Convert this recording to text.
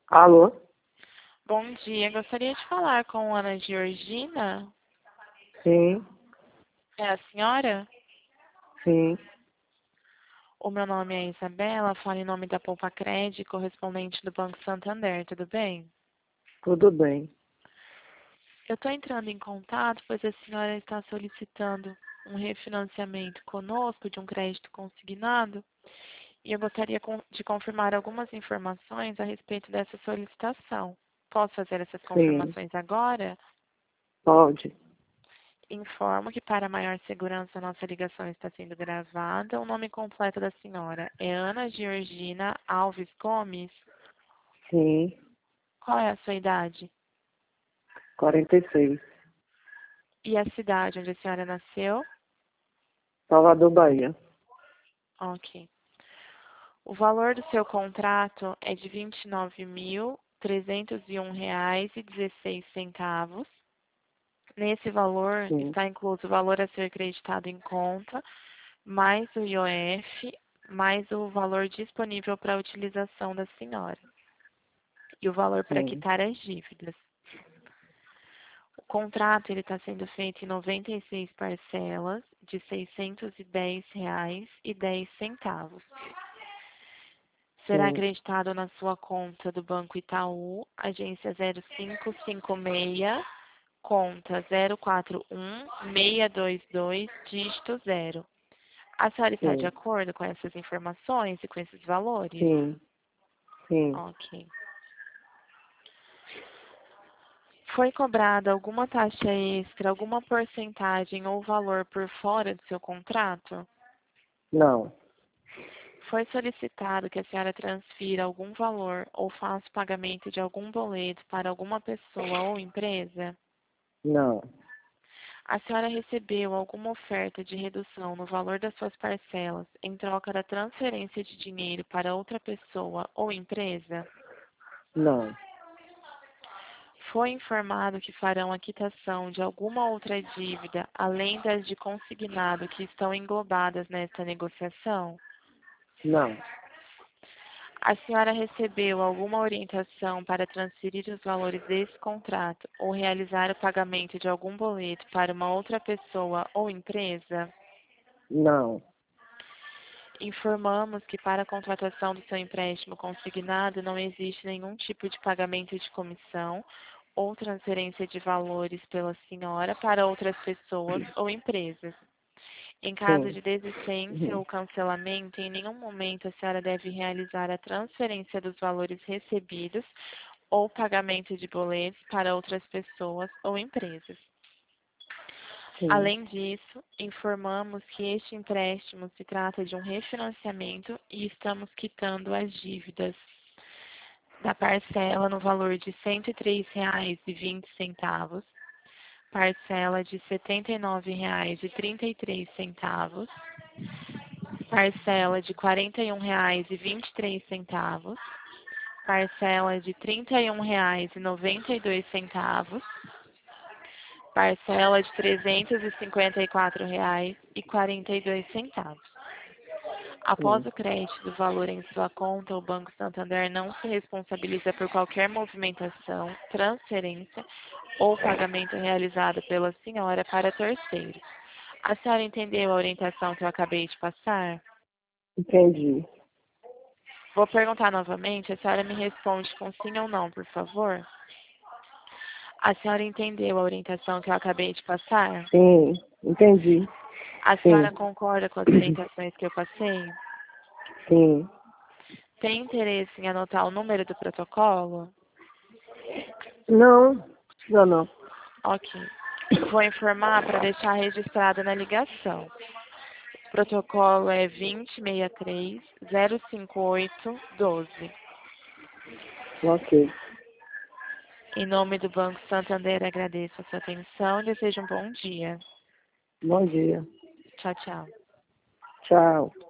Alô? Bom dia, gostaria de falar com Ana Georgina. Sim, É a senhora? sim, O meu nome é Isabela, falo em nome da Poupa Cred, correspondente do Banco Santander, tudo bem? tudo bem. Eu estou entrando em contato, pois a senhora está solicitando um refinanciamento conosco de um crédito consignado e eu gostaria de confirmar algumas informações a respeito dessa solicitação. Posso fazer essas Sim, confirmações agora? pode. Informo que para maior segurança nossa ligação está sendo gravada. O nome completo da senhora é Ana Georgina Alves Gomes. Sim, Qual é a sua idade? 46. E a cidade onde a senhora nasceu? Salvador, Bahia. Ok. O valor do seu contrato é de R$ 29.301,16. Nesse valor Sim, está incluso o valor a ser creditado em conta, mais o IOF, mais o valor disponível para a utilização da senhora e o valor para sim, quitar as dívidas. O contrato ele está sendo feito em 96 parcelas de R$ 610,10. Será sim, acreditado na sua conta do Banco Itaú, agência 0556, conta 041622, dígito 0. A senhora está de sim, acordo com essas informações e com esses valores? sim, sim. Ok. Foi cobrada alguma taxa extra, alguma porcentagem ou valor por fora do seu contrato? Não, Foi solicitado que a senhora transfira algum valor ou faça o pagamento de algum boleto para alguma pessoa ou empresa? não, A senhora recebeu alguma oferta de redução no valor das suas parcelas em troca da transferência de dinheiro para outra pessoa ou empresa? não, Foi informado que farão a quitação de alguma outra dívida, além das de consignado que estão englobadas nesta negociação? não, A senhora recebeu alguma orientação para transferir os valores desse contrato ou realizar o pagamento de algum boleto para uma outra pessoa ou empresa? não, Informamos que para a contratação do seu empréstimo consignado não existe nenhum tipo de pagamento de comissão ou transferência de valores pela senhora para outras pessoas ou empresas. Em caso sim, de desistência uhum, ou cancelamento, em nenhum momento a senhora deve realizar a transferência dos valores recebidos ou pagamento de boletos para outras pessoas ou empresas. sim, Além disso, informamos que este empréstimo se trata de um refinanciamento e estamos quitando as dívidas da parcela no valor de R$ 103,20, parcela de R$ 79,33, parcela de R$ 41,23, parcela de R$ 31,92, parcela de R$ 354,42. Após sim, o crédito do valor em sua conta, o Banco Santander não se responsabiliza por qualquer movimentação, transferência ou pagamento realizado pela senhora para terceiros. A senhora entendeu a orientação que eu acabei de passar? entendi. Vou perguntar novamente, a senhora me responde com sim ou não, por favor. A senhora entendeu a orientação que eu acabei de passar? Sim, entendi. A Sim, senhora concorda com as orientações que eu passei? sim. Tem interesse em anotar o número do protocolo? Não, não, não. Ok. Vou informar para deixar registrado na ligação. O protocolo é 2063-058-12. Ok. Em nome do Banco Santander, agradeço a sua atenção e desejo um bom dia. Bom dia. Tchau, tchau. Tchau.